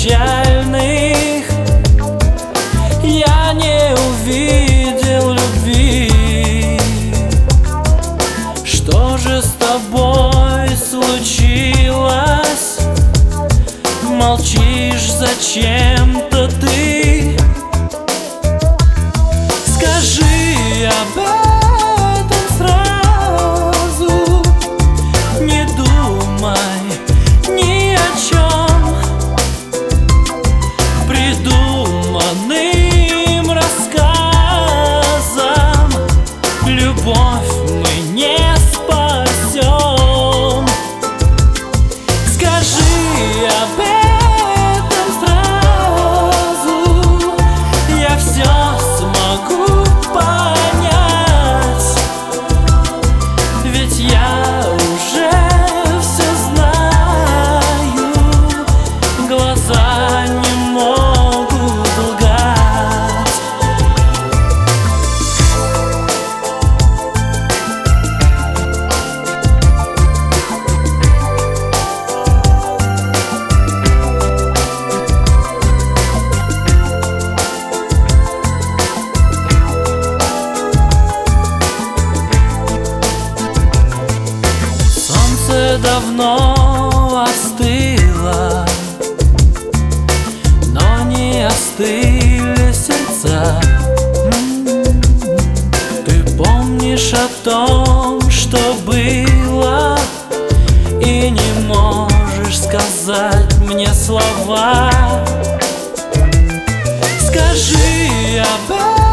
печальных я не увидел любви. Что же с тобой случилось? Молчишь зачем-то ты? Скажи об этом сразу, не думай ни о чем придуманным рассказам. Любовь мы не спасем. Скажи об этом сразу, я все смогу понять, ведь я уже все знаю, глаза не могут лгать. Солнце давно остыло, но не остыли сердца. Ты помнишь о том, что было, и не можешь сказать мне слова. Скажи об этом